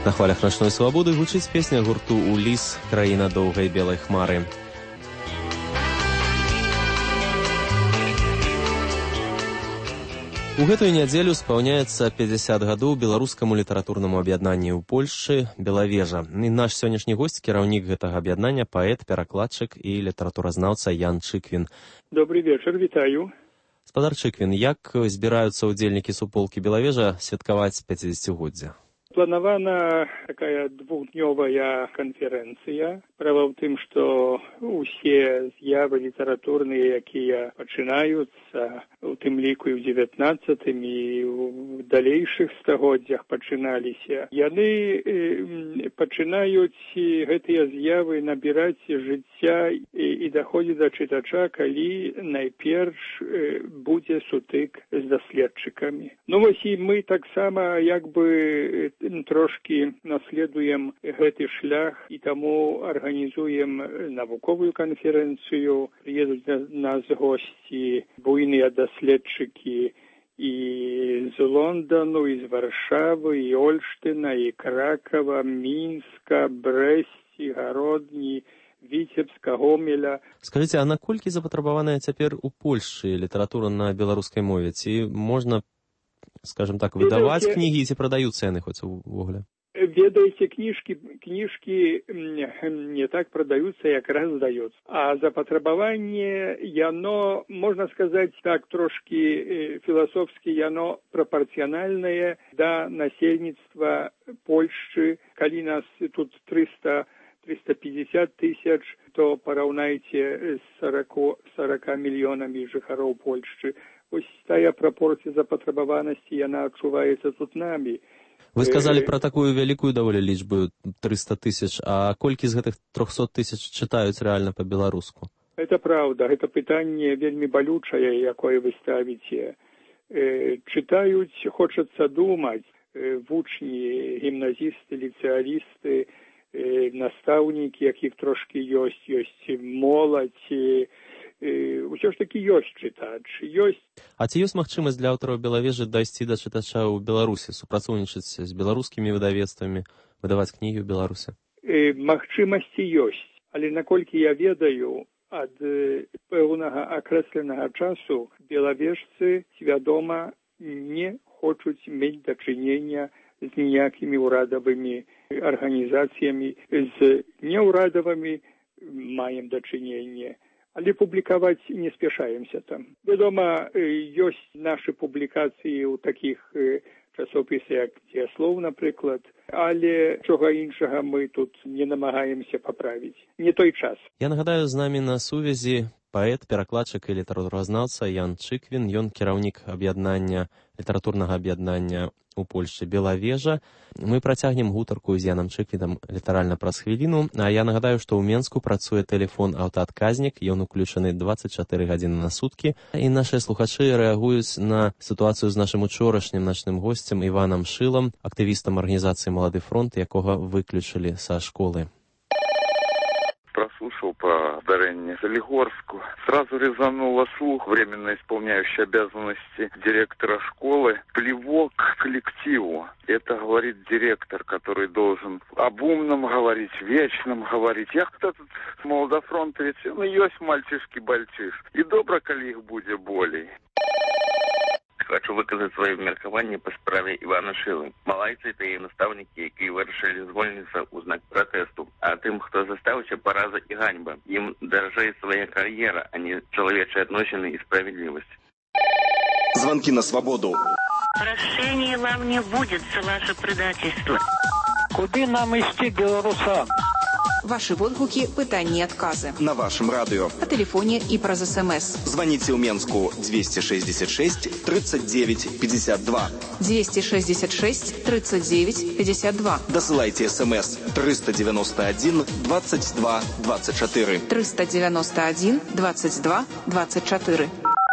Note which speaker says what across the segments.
Speaker 1: На хвалях начной свабоды гучыць песня гурту «Уліс. Краіна доўгай белай хмары». У гэтую нядзелю спаўняецца 50 гадоў беларускаму літаратурнаму аб'яднанню ў Польшчы «Белавежа». І наш сённяшні госць, кіраўнік гэтага аб'яднання, паэт, перакладчык і літаратуразнаўца Ян Чыквін.
Speaker 2: Добрый вечар, вітаю.
Speaker 1: Спадар Чыквін, як збіраюцца ўдзельнікі суполкі «Белавежа» святкаваць 50-годдзя?
Speaker 2: Планавана такая двухднёвая канферэнцыя. Справа ў тым, што усе з'явы літаратурныя, якія пачынаюцца, у тым ліку і ў 19-м, і ў далейшых стагоддзях пачыналіся, яны пачынаюць гэтыя з'явы набіраць жыцця і даходзіць да чытача, калі найперш будзе сутык з даследчыкамі. Ну вось і мы таксама як бы трошки наследуем гэты шлях і таму арганізуем навуковую канферэнцыю. Прыедуць да нас госці буйныя даследчыкі і з Лондану, і з Варшавы, і Ольштына, і Кракава, Мінска, Брэсці, Гародні, Віцебска, Гомеля.
Speaker 1: Скажыце, а наколькі запатрабаваная цяпер у Польшчы літаратура на беларускай мове? Ці можна, скажем так, выдаваць кнігі, ці прадаюцца яны хоць увогуле?
Speaker 2: Ведаеце, кніжкі не так прадаюцца, як раздаюцца. А запатрабаванне, яно, можна сказаць так, трошкі філасофскі, яно прапарцыянальнае да насельніцтва Польшчы. Калі нас тут 350 тысяч, то параўнайце з 40 мільёнамі жыхароў Польшчы. Ось тая прапорцыя запатрабаванасці, яна адчуваецца тут намі.
Speaker 1: Вы сказалі пра такую вялікую даволі лічбу 300 тысяч, а колькі з гэтых 300 тысяч чытаюць рэальна па-беларуску?
Speaker 2: Это правда, гэта пытанне вельмі балючае, якое вы ставіце. Чытаюць, хочацца думаць, вучні, гімназісты, ліцэалісты, настаўнікі, якіх трошкі ёсць моладзь, усё ж такі ёсць чытач, ёсць.
Speaker 1: А ці ёсць магчымасць для аўтараў «Белавежы» дайсці да чытача ў Беларусі, супрацоўнічаць з беларускімі выдавецтвамі, выдаваць кнігі ў Беларусі?
Speaker 2: Магчымасці ёсць, але наколькі я ведаю, ад пэўнага акрэсленага часу белавежцы свядома не хочуць мець дачынення з ніякімі ўрадавымі арганізацыямі, з неўрадавымі маем дачыненне. Але публікаваць не спяшаемся там. Вядома, ёсць нашы публікацыі ў такіх часопісах, як «Дзеяслоў», напрыклад, але чога іншага мы тут не намагаемся паправіць. Не той час.
Speaker 1: Я нагадаю, з намі на сувязі паэт, перакладчык і літаратуразнаўца Ян Чыквін. Ён кіраўнік аб'яднання, літаратурнага аб'яднання у Польшчы «Белавежа». Мы працягнем гутарку з Янам Чыквінам літаральна праз хвіліну. А я нагадаю, што ў Менску працуе тэлефон аўтаадказнік, ён уключаны 24 гадзіны на суткі. І нашыя слухачы рэагуюць на сітуацыю з нашым учорашнім начным госцем Іванам Шылам, актывістам арганізацыі «Малады фронт», якога выключылі са школы.
Speaker 3: Прослушал про здарение Солигорску. Сразу резануло слух временно исполняющий обязанности директора школы. Плевок к коллективу. Это говорит директор, который должен об умном говорить, вечном говорить. Я кто тут молодофронтовец, ну есть мальчишки-бальчиш. И добро, коли их будет болей.
Speaker 4: Хочу выказаць сваё меркаванне па справе Івана Шылы. Малайцы это і настаўнікі, якія вырашылі звольніцца ў знак пратэсту. А тым, хто застаўся, параза і ганьба. Ім даражэй свая кар'ера, а не чалавечыя адносіны і справядлівасць.
Speaker 5: Звонки на свободу.
Speaker 6: Прощения вам не будет за ваше предательство.
Speaker 7: Куды нам ісці, беларусам?
Speaker 8: Ваши водгуки, пытанні і адказы.
Speaker 5: На вашем радио.
Speaker 8: По телефоне и праз СМС.
Speaker 5: Звоните в Менску 266 39 52.
Speaker 8: 266 39 52.
Speaker 5: Досылайте СМС 391 22 24.
Speaker 8: 391 22 24.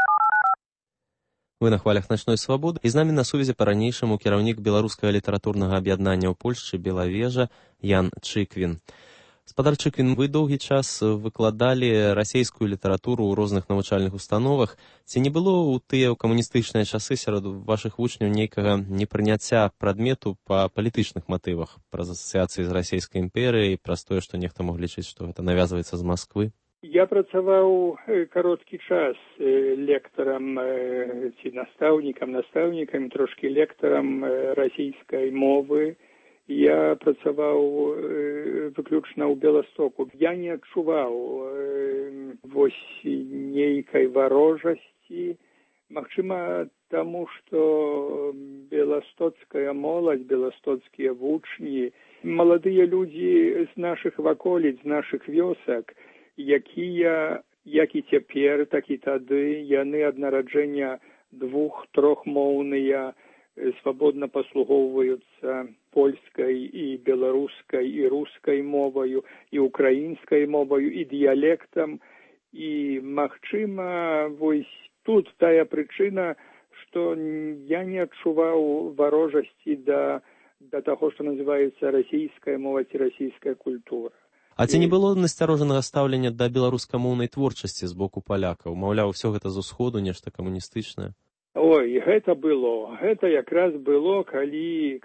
Speaker 1: Вы на хвалях начной свабоды. І з намі на сувязі па-ранейшаму кіраўнік беларускага літаратурнага аб'яднання ў Польшчы «Белавежа» Ян Чыквін. Спадар Чыквін, вы доўгі час выкладалі расейскую літаратуру ў розных навучальных установах. Ці не было ў тыя камуністычныя часы сярод вашых вучняў нейкага непрыняцця прадмету па палітычных матывах, праз асацыяцыі з расійскай імперыяй, праз тое, што нехта мог лічыць, што гэта навязваецца з Масквы?
Speaker 2: Я працаваў кароткі час лектарам ці настаўнікам, трошкі лектарам расійскай мовы. Я працаваў выключна ў Беластоку. Я не адчуваў вось нейкай варожасці. Магчыма, таму, што беластоцкая моладзь, беластоцкія вучні, маладыя людзі з нашых ваколіц, з нашых вёсак, якія, як і цяпер, так і тады, яны ад нараджэння двух-трохмоўныя, свабодна паслугоўваюцца польскай і беларускай і рускай моваю, і украінскай моваю, і дыялектам. І, магчыма, вось тут тая прычына, што я не адчуваў варожасці да таго, што называецца расійская мова ці расійская культура.
Speaker 1: А ці не было насцярожанага стаўлення да беларускамоўнай творчасці з боку палякаў? Маўляў, усё гэта з усходу, нешта камуністычнае?
Speaker 2: Ой, гэта было. Гэта якраз было, калі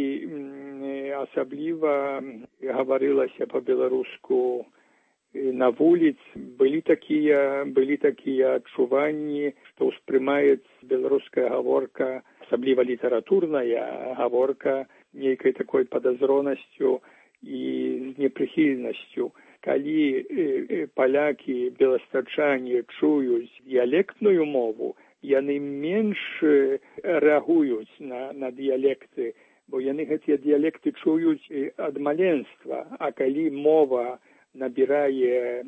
Speaker 2: асабліва гаварылася па-беларуску на вуліц. Былі такія адчуванні, што ўспрымаецца беларуская гаворка, асабліва літаратурная гаворка, нейкай такой падазронасцю і з непрыхільнасцю. Калі палякі, беластачане чуюць дыялектную мову, яны менш рэагуюць на дыялекты, бо яны гэтыя дыялекты чуюць ад маленства. А калі мова набірае,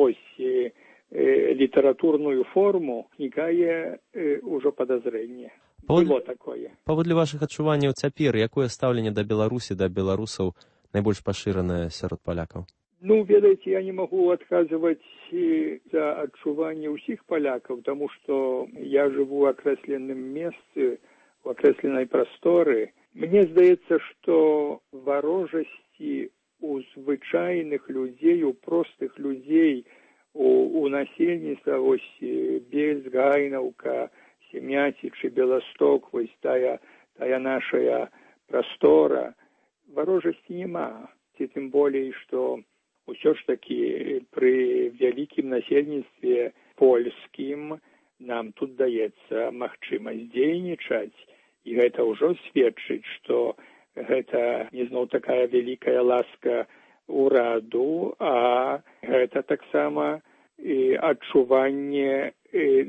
Speaker 2: літаратурную форму, узнікае ўжо падазрэнне. Было такое.
Speaker 1: Паводле вашых адчуванняў цяпер, якое стаўленне да Беларусі, да беларусаў найбольш пашыранае сярод палякаў?
Speaker 2: Ведаеце, я не магу адказваць за адчуванне ўсіх палякаў, таму што я жыву ў акрэсленым месцы, у акрэсленай прасторы. Мне здаецца, што варожасці у звычайных людзей, у простых людзей, у насельніцтва, вось Бельск, Гайнаўка, Семяціч, Беласток, вось тая нашая прастора, варожасці няма. Ці тым болей, што ўсё ж такі пры вялікім насельніцтве польскім нам тут даецца магчымасць дзейнічаць, і гэта ўжо сведчыць, што гэта не зноў такая вялікая ласка ўраду, а гэта таксама адчуванне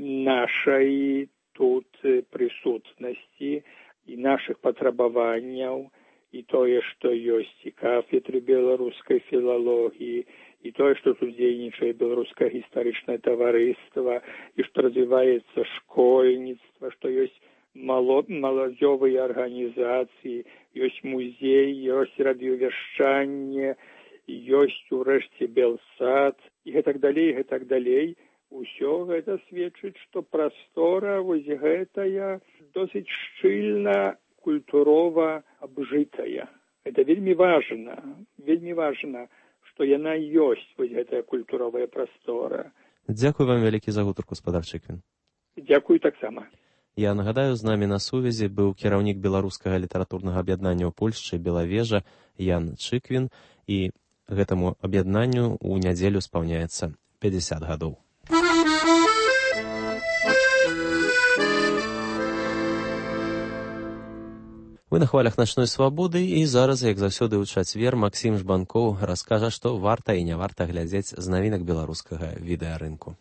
Speaker 2: нашай тут прысутнасці і нашых патрабаванняў, і тое, што ёсць і кафедры беларускай філалогіі, і тое, што тут дзейнічае беларускае гістарычнае таварыства, і што развіваецца школьніцтва, што ёсць маладзёвыя арганізацыі, ёсць музей, ёсць радыёвяшчанне, ёсць урэшце Белсад, і гэтак далей. Усё гэта сведчыць, што прастора вось гэтая досыць шчыльна культурова абжытая. Это вельмі важна, што яна ёсць, вось гэтая культуровая прастора.
Speaker 1: Дзякуй вам вялікі за гутарку, спадар Чыквін.
Speaker 2: Дзякуй таксама.
Speaker 1: Я нагадаю, з намі на сувязі быў кіраўнік беларускага літаратурнага аб'яднання ў Польшчы «Белавежа» Ян Чыквін, і гэтаму аб'яднанню ў нядзелю спаўняецца 50 гадоў. Вы на хвалях начной свабоды, і зараз, як заўсёды ў чацвер, Максім Жбанкоў раскажа, што варта і не варта глядзець з навінак беларускага відэарынку.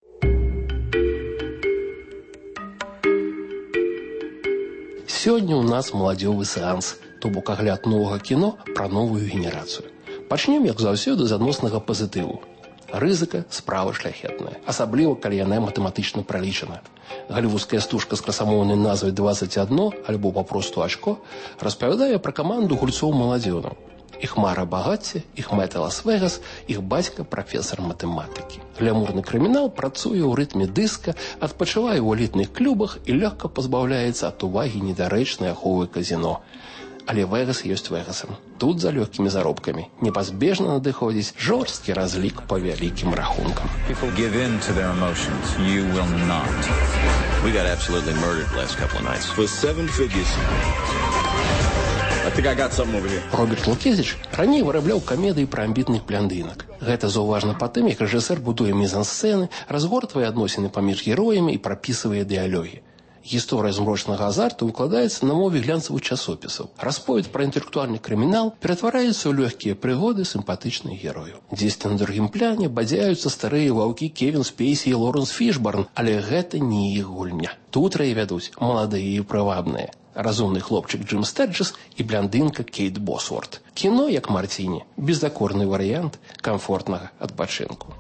Speaker 9: Сёння ў нас маладзёвы сеанс, то бок агляд новага кіно пра новую генерацыю. Пачнем, як заўсёды, з адноснага пазітыву. Рызыка – справа шляхетная, асабліва, калі яна матэматычна пралічана. Галівудская стужка з красамоўнай назвай «21», альбо папросту «Ачко», распавядае пра каманду гульцоў маладзёнаў. Іх мара багацця, іх мэта Лас-Вегас, іх бацька прафесар матэматыкі. Глямурны крымінал працуе ў рытме дыска, адпачывае ў элітных клубах і лёгка пазбаўляецца ад увагі недарэчнай аховы казіно. але Вегас ёсць Вегасам. Тут за лёгкімі заробкамі непазбежна надыходзіць жорсткі разлік по вялікім рахункам.
Speaker 10: People give in to their emotions. You will not. We got absolutely murdered the last couple of nights. For 7 figures. I think I got something over here.
Speaker 9: Роберт Лукезіч раней вырабляў камедыі пра амбітных бляндынак. Гэта заўважна па тым, як рэжысэр будуе мізансцэны, разгортвае адносіны паміж героямі і прапісвае дыялогі. Гісторыя змрочнага азарту выкладаецца на мове глянцавых часопісаў. Расповед пра інтэлектуальны крымінал ператвараецца ў лёгкія прыгоды сімпатычных герояў. Дзесьці на другім пляне бадзяюцца старыя ваўкі Кевін Спейсі і Лоренс Фішбарн, але гэта не іх гульня. Тут рэй вядуць маладыя і прывабныя. Разумны хлопчык Джим Стэджэс і бляндынка Кейт Босворт. Кіно, як Марціні, бездакорны варыянт камфортнага адпачынку.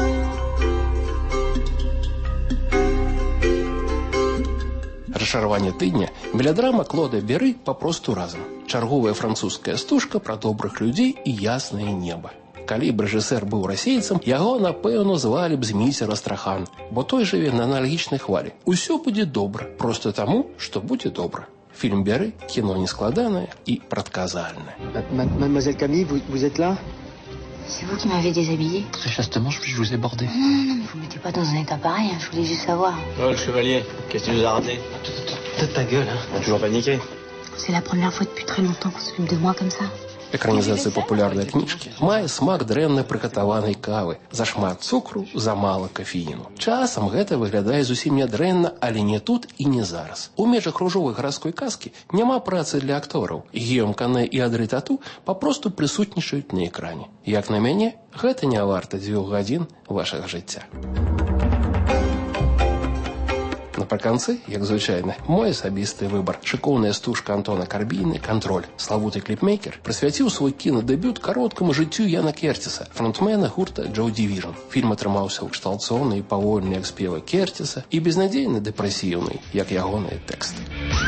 Speaker 9: Расчараванне тыдня – мелядрама Клода Бері папросту разам. Чарговая французская стужка пра добрых людзей і яснае неба. Калі б рэжысэр быў расейцам, яго, напэўна, звалі б Зміцер Астрахан, бо той жыве на аналагічнай хвалі. Усё будзе добра, проста таму, што будзе добра. Фільм Бері – кіно нескладанае і прадказальнае.
Speaker 11: Mademoiselle Camille, vous êtes là?
Speaker 12: C'est vous qui m'avez déshabillé?
Speaker 11: Très chastement, je vous ai bordé.
Speaker 12: Non, mais vous ne mettez pas dans un état pareil, je voulais juste savoir.
Speaker 11: Oh, le chevalier, qu'est-ce que tu nous as raté? Ta gueule, hein. On a toujours paniqué.
Speaker 12: C'est la première fois depuis très longtemps qu'on s'occupe de moi comme ça.
Speaker 9: Экранізацыя папулярнай кніжкі мае смак дрэнна прыгатаванай кавы. Зашмат цукру, замала кафеіну. Часам гэта выглядае зусім не дрэнна, але не тут і не зараз. У межах ружовай гарадской казкі няма працы для актораў. Гіём Канэ і Адры Тату папросту прысутнічаюць на экране. Як на мяне, гэта не варта 2 гадзін вашага жыцця. Напрыканцы, як звычайна, мой асабісты выбар. Шыкоўная стужка Антона Карбіны «Кантроль». Славуты кліпмейкер прысвяціў свой кінадэбют кароткаму жыццю Яна Кертиса, фронтмена гурта Joy Division. Фільм атрымаўся ўкшталцоўны і павольны, як спевы Кертиса, і безнадзейна дэпрэсіўны, як ягоныя тэксты.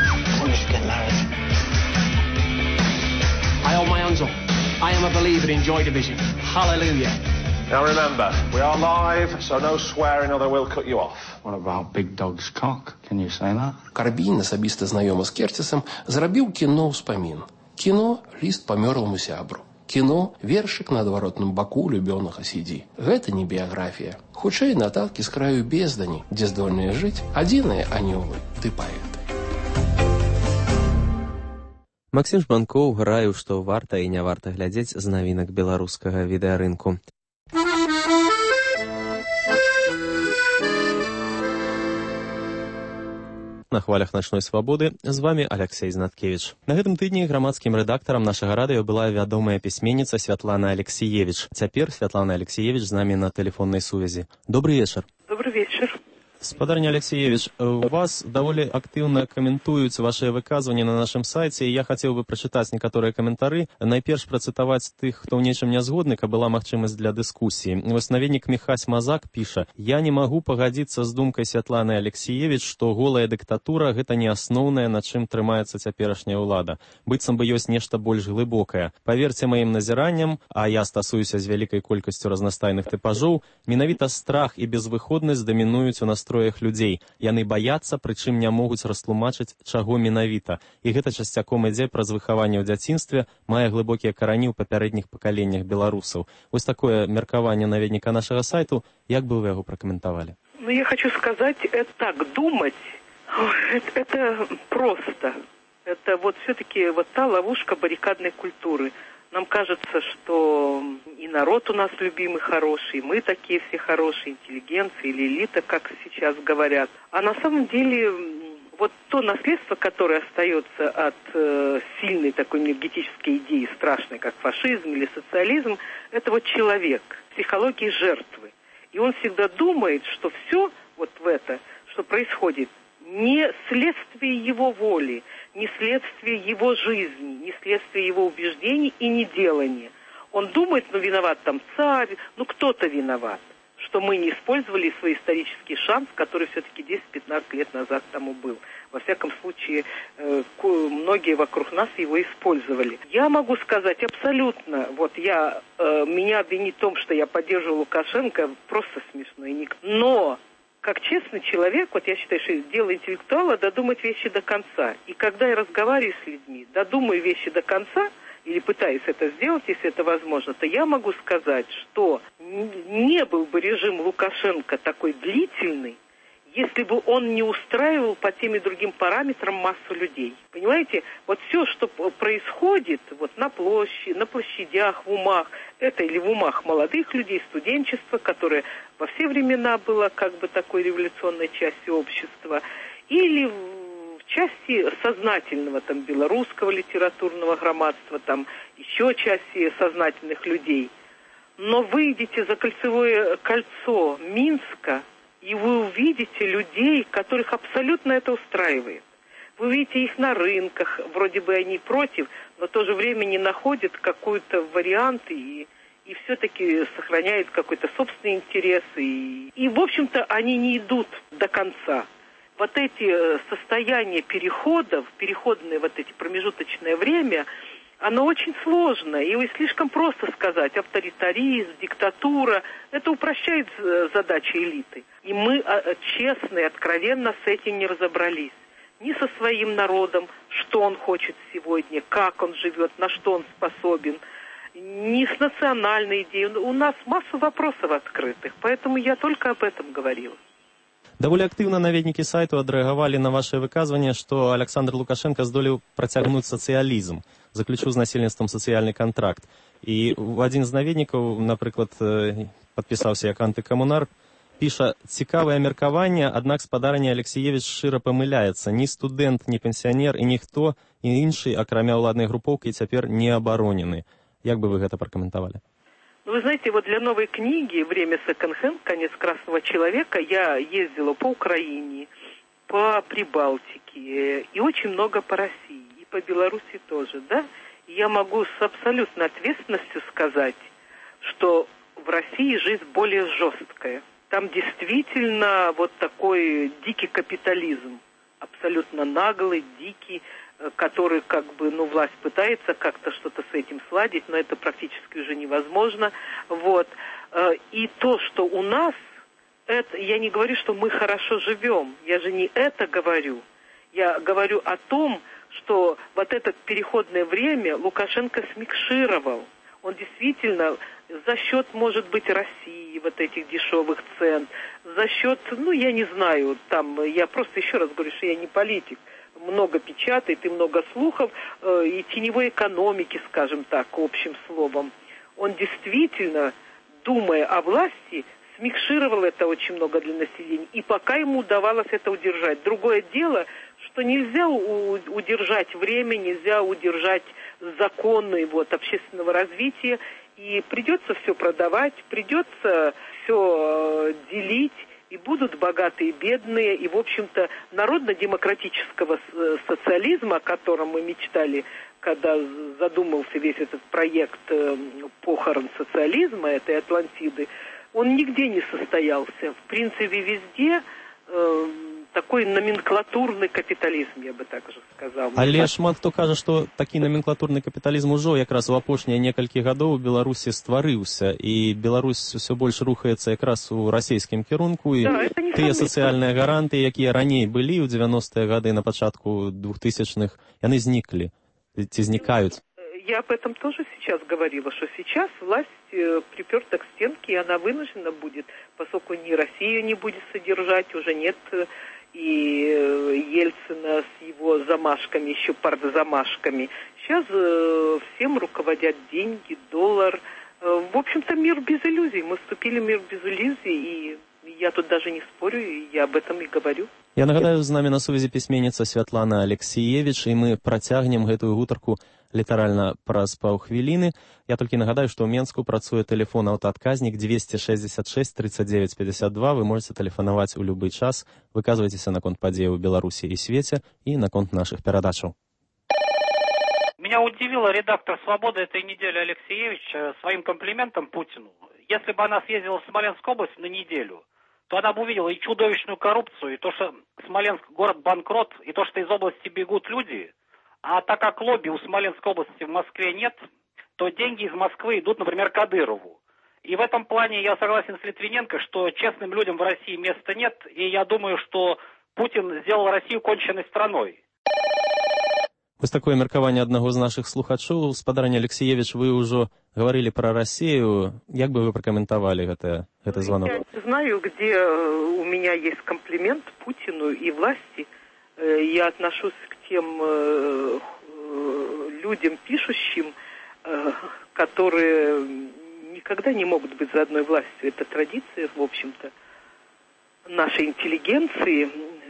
Speaker 13: I owe my uncle. I am a believer in Joy Division. Hallelujah.
Speaker 14: Now remember, we are live, so no swearing or they will cut you off.
Speaker 11: What about Big Dog's cock? Can you say that?
Speaker 9: Карбін, асабіста знаёмы з Кертисам, зрабіў кіно ўспамін. Кіно – ліст памёрламу сябру. Кіно – вершык на адваротным баку любёнага CD. Гэта не біяграфія. Хутчэй нататкі з краю бездані, дзе здольныя жыць адзіныя анёлы ды паэты.
Speaker 1: Максім Жбанкоў раіў, што варта і не варта глядзець з навінак беларускага відэарынку. На хвалях начной свабоды з вами Алексей Знаткевич. На гэтым тыдні грамадскім рэдактарам нашага радыё была вядомая пісьменніца Святлана Алексіевіч. Цяпер Святлана Алексіевіч з намі на тэлефоннай сувязі. Добрый вечар.
Speaker 15: Добрый вечар.
Speaker 1: Спадарня Алексеевич, у вас даволі актыўна каментуюць вашыя выказванні на нашым сайце, і я хацеў бы прачытаць некаторыя каментары. Найперш працытаваць тых, хто ў нечым не згодны, каб была магчымасць для дыскусіі. Вось наведнік Міхась Мазак піша: «Я не магу пагадзіцца з думкай Святланы Алексіевіч, што голая дыктатура – гэта не асноўнае, на чым трымаецца цяперашняя ўлада. Быццам бы ёсць нешта больш глыбокае. Паверце маім назіранням, а я стасуюся з вялікай колькасцю разнастайных тыпажоў, менавіта страх і безвыходнасць дамінуюць у настроях людзей. Яны баяцца, прычым не могуць растлумачыць, чаго менавіта. І гэта часцяком ідзе праз выхаванне ў дзяцінстве, мае глыбокія карані ў папярэдніх пакаленнях беларусаў». Вось такое меркаванне наведніка нашага сайту. Як бы вы яго пракаментавалі?
Speaker 15: Ну, я хочу сказать, так думать, это просто. Это вот все-таки вот та ловушка баррикадной культуры. Нам кажется, что и народ у нас любимый, хороший, и мы такие все хорошие, интеллигенция или элита, как сейчас говорят. А на самом деле вот то наследство, которое остается от сильной такой энергетической идеи, страшной, как фашизм или социализм, это вот человек, психологии жертвы. И он всегда думает, что все вот в это, что происходит, не следствие его воли, не следствие его жизни, не следствие его убеждений и не делания. Он думает, ну виноват там царь, ну кто-то виноват, что мы не использовали свой исторический шанс, который все-таки 10-15 лет назад тому был. Во всяком случае, многие вокруг нас его использовали. Я могу сказать абсолютно, вот меня обвинить в том, что я поддерживаю Лукашенко, просто смешно. Но как честный человек, вот я считаю, что дело интеллектуала додумать вещи до конца. И когда я разговариваю с людьми, додумаю вещи до конца, или пытаюсь это сделать, если это возможно, то я могу сказать, что не был бы режим Лукашенко такой длительный, если бы он не устраивал по тем и другим параметрам массу людей. Понимаете, вот все, что происходит вот на площадях, в умах, это или в умах молодых людей, студенчества, которое во все времена было как бы такой революционной частью общества, или в части сознательного там белорусского литературного громадства, там еще части сознательных людей. Но выйдите за кольцевое кольцо Минска, и вы увидите людей, которых абсолютно это устраивает. Вы увидите их на рынках, вроде бы они против, но в то же время не находят какой-то вариант и все-таки сохраняют какой-то собственный интерес. И, в общем-то, они не идут до конца. Вот эти состояния переходов, переходное вот эти промежуточное время, оно очень сложно, и слишком просто сказать, авторитаризм, диктатура, это упрощает задачи элиты. И мы честно и откровенно с этим не разобрались. Ни со своим народом, что он хочет сегодня, как он живет, на что он способен, ни с национальной идеей. У нас масса вопросов открытых, поэтому я только об этом говорила.
Speaker 1: Даволі актыўна наведнікі сайту адрэагавалі на вашае выказванне, што Александр Лукашенко здолеў працягнуць сацыялізм, заключыў з насельніцтвам сацыяльны кантракт. І адзін з наведнікаў, напрыклад, падпісаўся як антыкамунар, піша: «Цікавае меркаванне, аднак спадарня Алексеевич шчыра памыляецца. Ні студэнт, ні пенсіянер і ніхто іншы, акрамя ўладнай групоўкі, цяпер не абаронены». Як бы вы гэта пракаментавалі?
Speaker 15: Вы знаете, вот для новой книги «Время секонд-хенд. Конец красного человека» я ездила по Украине, по Прибалтике и очень много по России, и по Беларуси тоже, да? И я могу с абсолютной ответственностью сказать, что в России жизнь более жесткая. Там действительно вот такой дикий капитализм, абсолютно наглый, дикий, который как бы, власть пытается как-то что-то с этим сладить, но это практически уже невозможно. Вот. И то, что у нас, это, я не говорю, что мы хорошо живем, я же не это говорю. Я говорю о том, что вот это переходное время Лукашенко смикшировал. Он действительно за счет, может быть, России, вот этих дешевых цен, за счет, я не знаю, там, я просто еще раз говорю, что я не политик, много печатает и много слухов, и теневой экономики, скажем так, общим словом. Он действительно, думая о власти, смикшировал это очень много для населения, и пока ему удавалось это удержать. Другое дело, что нельзя удержать время, нельзя удержать законы общественного развития, и придется все продавать, придется все делить, и будут богатые и бедные, и, в общем-то, народно-демократического социализма, о котором мы мечтали, когда задумался весь этот проект похорон социализма, этой Атлантиды, он нигде не состоялся. В принципе, везде такой номенклатурный капитализм, я бы так же сказал.
Speaker 1: Але шмат хто кажа, што такі номенклатурны капіталізм ужо якраз у апошнія некалькі гадоў у Беларусі стварыўся, і Беларусь усё больш рухаецца якраз у расійскім кірунку, і тыя сацыяльныя гаранты, якія раней былі ў 90-е гады, на пачатку 2000-х, яны зніклі, ці знікаюць.
Speaker 15: Я об этом тоже сейчас говорила, что сейчас власть приперта к стенке, и она вынуждена будет, поскольку ни Россию не будет содержать, уже нет и Ельцина с его замашками, еще партзамашками. Сейчас всем руководят деньги, доллар. В общем-то, мир без иллюзий. Мы вступили в мир без иллюзий, и я тут даже не спорю, и я об этом и говорю.
Speaker 1: Я нагадаю, з намі на сувязі пісьменніца Святлана Алексіевіч, і мы працягнем гэтую гутарку літаральна праз паўхвіліны. Я толькі нагадаю, што ў Менску працуе тэлефон аўтаадказнік 266 39 52. Вы можете тэлефанаваць у любы час, выказвайцеся наконт падзеяў у Беларусі і свеце і наконт нашых перадачаў.
Speaker 7: Меня удивила редактор «Свободы» этой недели Алексеевич своим комплиментом Путину. Если бы она съездила в Смоленскую область на неделю, то она бы увидела и чудовищную коррупцию, и то, что Смоленск город-банкрот, и то, что из области бегут люди. А так как лобби у Смоленской области в Москве нет, то деньги из Москвы идут, например, Кадырову. И в этом плане я согласен с Литвиненко, что честным людям в России места нет, и я думаю, что Путин сделал Россию конченной страной.
Speaker 1: Вось такое меркаванне аднаго з нашых слухачоў. Спадарня Алексеевич, вы ўжо говорили про Россию. Як бы вы прокомментовали это звонок?
Speaker 15: Я знаю, где у меня есть комплимент Путину и власти. Я отношусь к тем людям, пишущим, которые никогда не могут быть за одной властью. Это традиция, в общем-то, нашей интеллигенции.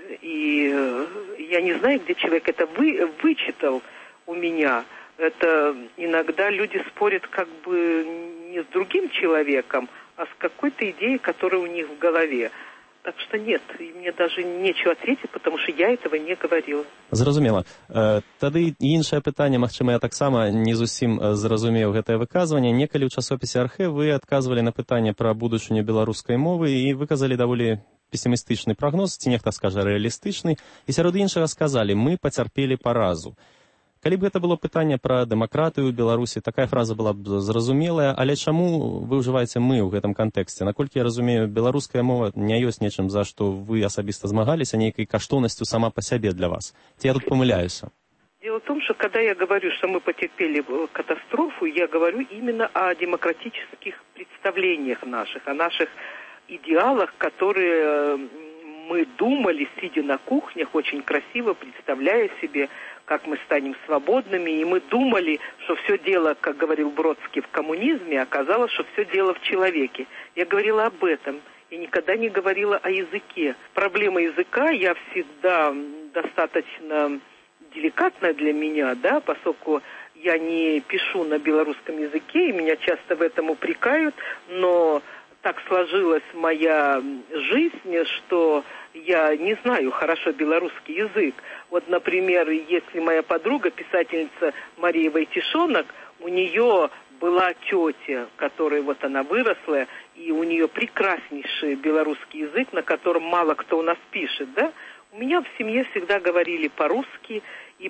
Speaker 15: И я не знаю, где человек это вычитал у меня. Это иногда люди спорят как бы не с другим человеком, а с какой-то идеей, которая у них в голове. Так что нет, мне даже нечего ответить, потому что я этого не говорила.
Speaker 1: Зразумела. Тады іншае пытанне, магчыма, я таксама не зусім зразумеў гэтае выказванне. Некалі ў часопісе «Архэ» вы адказвалі на пытанне пра будучыню беларускай мовы і выказалі даволі пессімістычны прагноз, ці нехта скажа рэалістычны, і сярод іншага сказалі: мы пацярпелі паразу. Калі б гэта было пытанне пра дэмакратыю ў Беларусі, такая фраза была б зразумелая, але чаму вы ўжываеце «мы» ў гэтым кантэксце? Наколькі я разумею, беларуская мова не ёсць нечым, за што вы асабіста змагаліся, нейкай каштоўнасцю сама па сябе для вас. Ці я тут помыляюся?
Speaker 15: Дело в том, что когда я говорю, что мы потерпели катастрофу, я говорю именно о демократических представлениях наших, о наших идеалах, которые мы думали, сидя на кухнях, очень красиво представляя себе, как мы станем свободными, и мы думали, что все дело, как говорил Бродский, в коммунизме, оказалось, что все дело в человеке. Я говорила об этом, и никогда не говорила о языке. Проблема языка, я всегда достаточно деликатная для меня, да, поскольку я не пишу на белорусском языке, и меня часто в этом упрекают, но так сложилась моя жизнь, что я не знаю хорошо белорусский язык. Вот, например, если моя подруга, писательница Мария Войтишонок, у нее была тетя, которая вот она выросла, и у нее прекраснейший белорусский язык, на котором мало кто у нас пишет, да? У меня в семье всегда говорили по-русски, и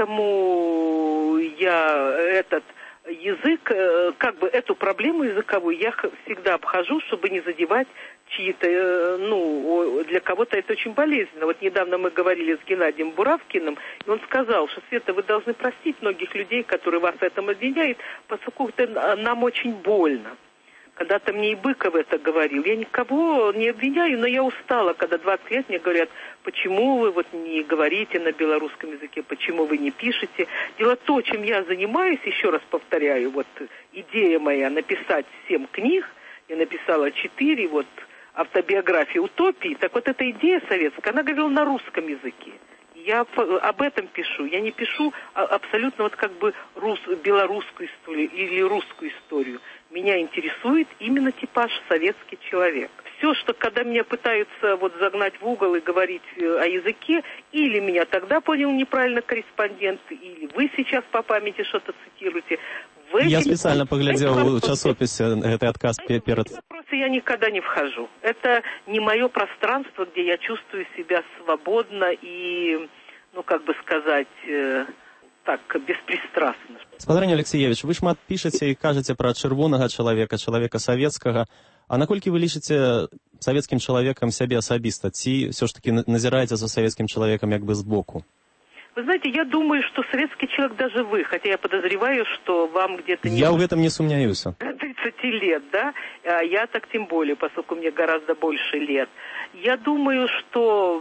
Speaker 15: поэтому я этот язык, как бы эту проблему языковую я всегда обхожу, чтобы не задевать чьи-то, для кого-то это очень болезненно. Вот недавно мы говорили с Геннадием Буравкиным, и он сказал, что, Света, вы должны простить многих людей, которые вас в этом обвиняют, поскольку это нам очень больно. Когда-то мне и Быков это говорил. Я никого не обвиняю, но я устала, когда 20 лет мне говорят, почему вы вот не говорите на белорусском языке, почему вы не пишете. Дело в том, чем я занимаюсь, еще раз повторяю, вот идея моя написать 7 книг, я написала 4, вот автобиографии «Утопии». Так вот эта идея советская, она говорила на русском языке. Я об этом пишу. Я не пишу абсолютно вот как бы белорусскую историю или русскую историю. Меня интересует именно типаж советский человек. Все, что когда меня пытаются вот загнать в угол и говорить о языке, или меня тогда понял неправильно корреспондент, или вы сейчас по памяти что-то цитируете.
Speaker 1: Я специально поглядел в часописе этот отказ перед...
Speaker 15: В вопросы я никогда не вхожу. Это не мое пространство, где я чувствую себя свободно и, как бы сказать... так, беспристрастна.
Speaker 1: Спадарня Алексеевич, вы шмат пішаце і кажаце пра чырвонага чалавека, чалавека савецкага. А наколькі вы лічыце савецкім чалавекам сябе асабіста? Ці ўсё ж таки назіраеце за савецкім чалавекам як бы збоку?
Speaker 15: Вы знаете, я думаю, что советский человек даже вы, хотя я подозреваю, что вам где-то...
Speaker 1: Я в этом не сомневаюсь.
Speaker 15: 30 лет, да? А я так тем более, поскольку мне гораздо больше лет. Я думаю, что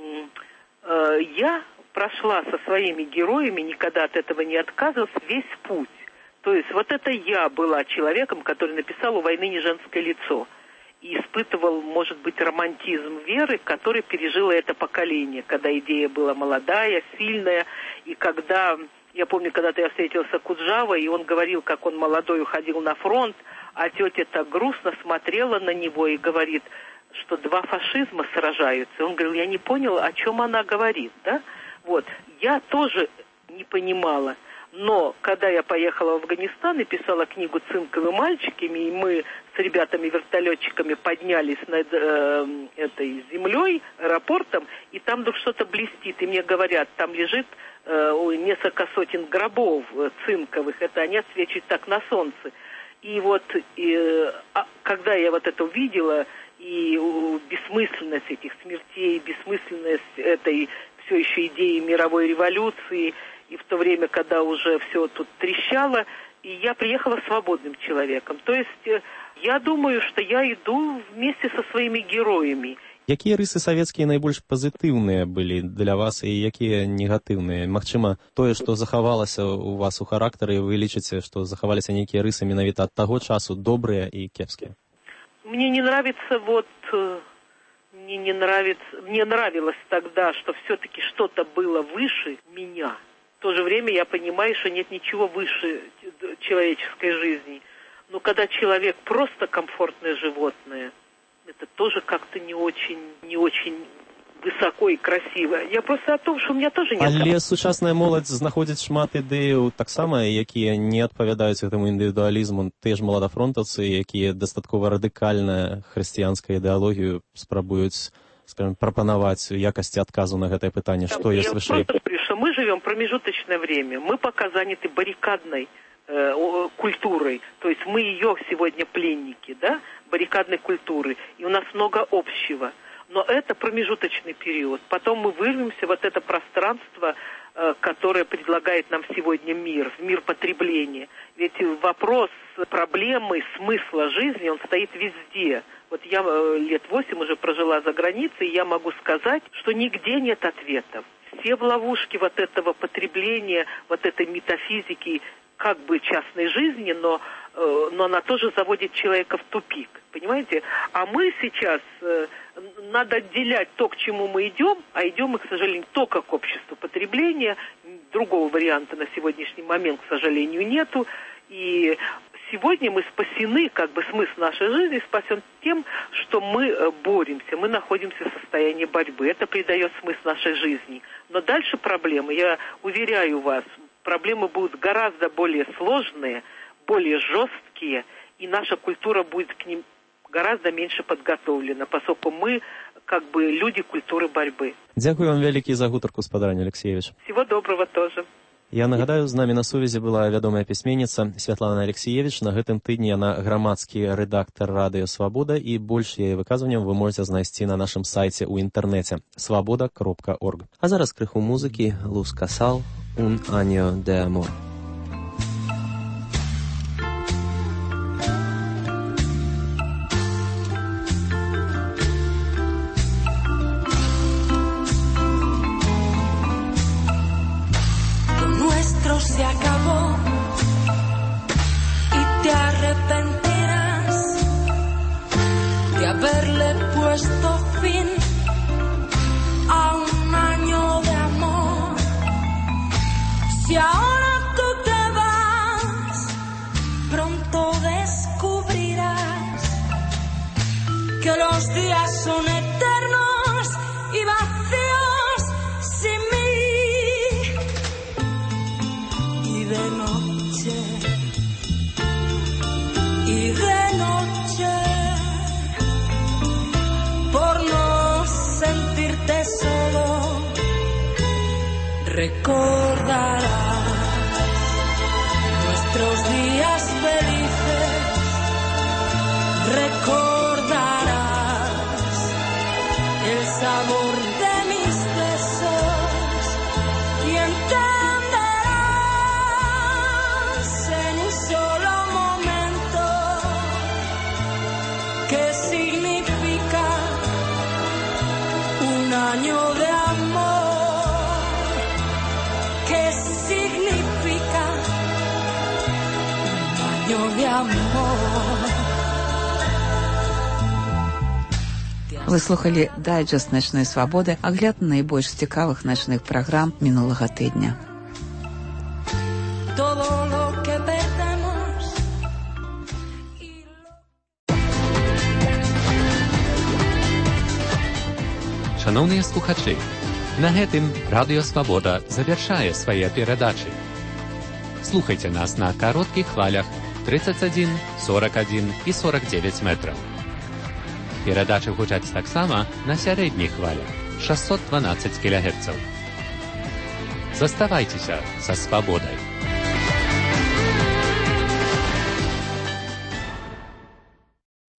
Speaker 15: я прошла со своими героями, никогда от этого не отказывалась, весь путь. То есть вот это я была человеком, который написал «У войны не женское лицо». И испытывал, может быть, романтизм веры, который пережило это поколение, когда идея была молодая, сильная, и когда, я помню, когда-то я встретился с Куджавой, и он говорил, как он молодой уходил на фронт, а тетя так грустно смотрела на него и говорит, что 2 фашизма сражаются. Он говорил, я не понял, о чем она говорит, да? Вот, я тоже не понимала. Но когда я поехала в Афганистан и писала книгу «Цинковые мальчиками», и мы с ребятами-вертолетчиками поднялись над этой землей, аэропортом, и там вдруг что-то блестит, и мне говорят, там лежит несколько сотен гробов цинковых, это они отсвечивают так на солнце. И вот когда я вот это увидела, и бессмысленность этих смертей, бессмысленность этой все еще идеи мировой революции, и в то время, когда уже все тут трещало, и я приехала свободным человеком. То есть я думаю, что я иду вместе со своими героями.
Speaker 1: Якія рысы савецкія найбольш пазітыўныя былі для вас і якія негатыўныя? Магчыма, тое, што захавалася у вас у характары, вы лічыце, што захаваліся нейкія рысы менавіта ад таго часу, добрыя і кепскія?
Speaker 15: Мне не нравится мне нравилось тогда, что все-таки что-то было выше меня. В то же время я понимаю, что нет ничего выше человеческой жизни. Но когда человек просто комфортное животное, это тоже как-то не очень высоко и красиво. Я просто о том, что у меня тоже нет...
Speaker 1: Але сучасная моладзь знаходзіць шмат ідэяў таксама, якія не адпавядаюць гэтаму індывідуалізму. Тыя ж маладафронтаўцы, якія дастаткова радыкальна хрысціянскую ідэалогію спрабуюць, скажем, прапанаваць у якасці адказу на гэтае пытанне, што ёсць вышэй.
Speaker 15: Мы живем промежуточное время. Мы пока заняты баррикадной культурой. То есть мы ее сегодня пленники, да, баррикадной культуры. И у нас много общего. Но это промежуточный период. Потом мы вырвемся в вот это пространство, которое предлагает нам сегодня мир, в мир потребления. Ведь вопрос проблемы, смысла жизни, он стоит везде. Вот я лет 8 уже прожила за границей, и я могу сказать, что нигде нет ответов. Все в ловушке вот этого потребления, вот этой метафизики, как бы частной жизни, но она тоже заводит человека в тупик, понимаете? А мы сейчас, надо отделять то, к чему мы идем, а идем мы, к сожалению, только к обществу потребления. Другого варианта на сегодняшний момент, к сожалению, нету. И сегодня мы спасены, как бы смысл нашей жизни спасен тем, что мы боремся, мы находимся в состоянии борьбы. Это придает смысл нашей жизни. Но дальше проблемы, я уверяю вас, проблемы будут гораздо более сложные, более жесткие, и наша культура будет к ним гораздо меньше подготовлена, поскольку мы как бы люди культуры борьбы.
Speaker 1: Дякую вам вялікі за гутарку, спадарня Алексеевич.
Speaker 15: Всего доброго тоже.
Speaker 1: Я нагадаю, з намі на сувязі была вядомая пісьменніца Святлана Алексеевич. На гэтым тыдні яна грамадскі рэдактар радыё «Свабода», і больш яе выказванняў вы можете знайсці на нашым сайце ў інтэрнэце swaboda.org. А зараз крыху музыкі «Luz Casal, un año de amor».
Speaker 16: Se acabó y te arrepentirás de haberle puesto fin a un año de amor. Si ahora tú te vas, pronto descubrirás que los días son eternos y vacíos sin mí. Y de noche, por no sentirte solo, recordarás nuestros días felices, recordarás el sabor de mis besos y ¿qué significa un año de amor? ¿Qué significa un año de amor?
Speaker 8: Вы слухали дайджест «Начной свабоды», агляд найбольш цікавых начных праграм мінулага тыдня.
Speaker 17: Шановныя слухачы, на гэтым Радыё Свабода завяршае свае перадачы. Слухайце нас на кароткіх хвалях 31, 41 і 49 метраў. Перадачы гучаць таксама на сярэдніх хвалях 612 кГц. Заставайцеся са свабодай.